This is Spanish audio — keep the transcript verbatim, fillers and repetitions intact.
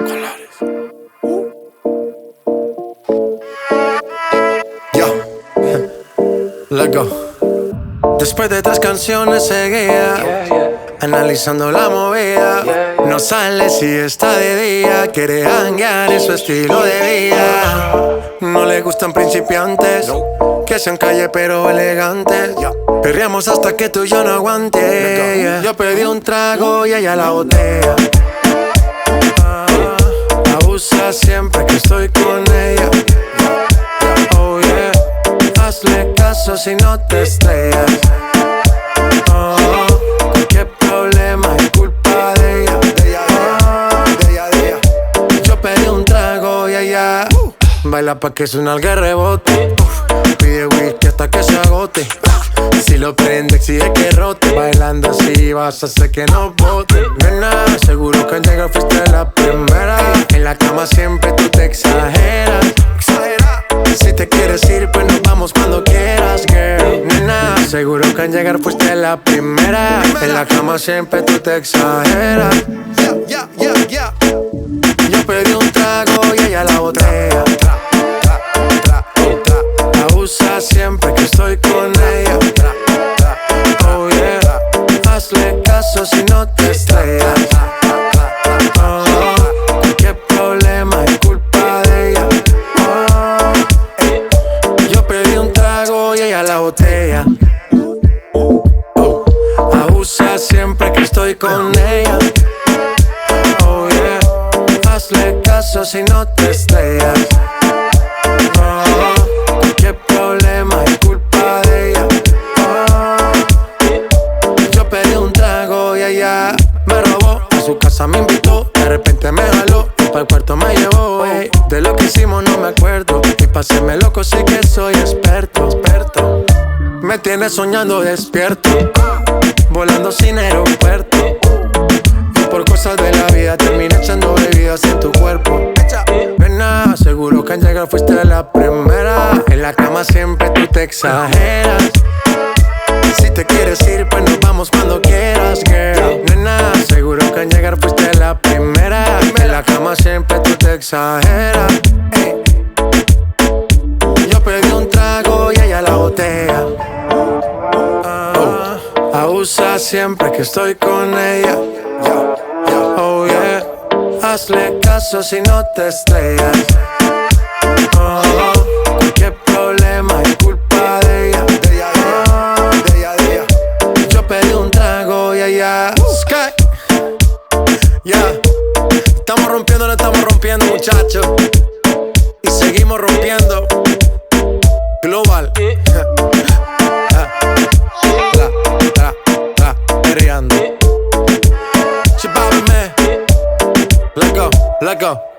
Colores. Yo. Let's go. Después de tres canciones seguía, yeah, yeah, analizando la movida, yeah, yeah. No sale si está de día, quiere hanguear en su estilo de vida. No le gustan principiantes, no, que sean calle pero elegantes, yeah. Perreamos hasta que tú y yo no aguante, yeah. Yo pedí un trago y ella la botella. ah, Abusa siempre que estoy con ella. Oh yeah, hazle caso si no te estrellas. Oh, cualquier problema es culpa de ella. De ella, de ella, de ella, de ella. Yo pedí un trago y ella uh, baila pa' que su nalga rebote. uh, Pide whisky hasta que se agote. uh, Si lo prende exige que rote. Bailando así vas a hacer que no bote. Nena, seguro que al llegar fuiste la primera. En la cama siempre tú te exageras. Si te quieres ir, pues nos vamos cuando quieras, girl. Nena, seguro que al llegar fuiste la primera. En la cama siempre tú te exageras. Yeah, yeah, yeah, yeah. Yo pedí un trago y ella la botella. Abusa siempre que estoy con ella. Oh yeah, hazle caso si no te estrellas. Oh, cualquier problema es culpa de ella. La botella. Abusa siempre que estoy con ella. Oh yeah, hazle caso si no te estrellas. Oh, qué problema es culpa de ella. Oh, yo pedí un trago y ella me robó. A su casa me invitó, de repente me jaló y pa'l cuarto me llevó. Ey, de lo que hicimos no me acuerdo y pa' hacerme loco sí que soy experto, experto. Me tienes soñando despierto, volando sin aeropuerto. Y por cosas de la vida terminé echando bebidas en tu cuerpo. Nena, seguro que al llegar fuiste la primera. En la cama siempre tú te exageras. Si te quieres ir, pues nos vamos cuando quieras, girl. Nena, seguro que al llegar fuiste la primera. En la cama siempre tú te exageras. Ey. Yo pedí un trago y ella la botella. Abusa siempre que estoy con ella. Oh yeah, hazle caso si no te estrellas. Oh, cualquier problema es culpa de ella. De ella, de ella, de ella. Yo pedí un trago y ella Sky. Ya, yeah. Estamos rompiendo, no estamos rompiendo, muchachos. Y seguimos rompiendo. Global. Let go, let go.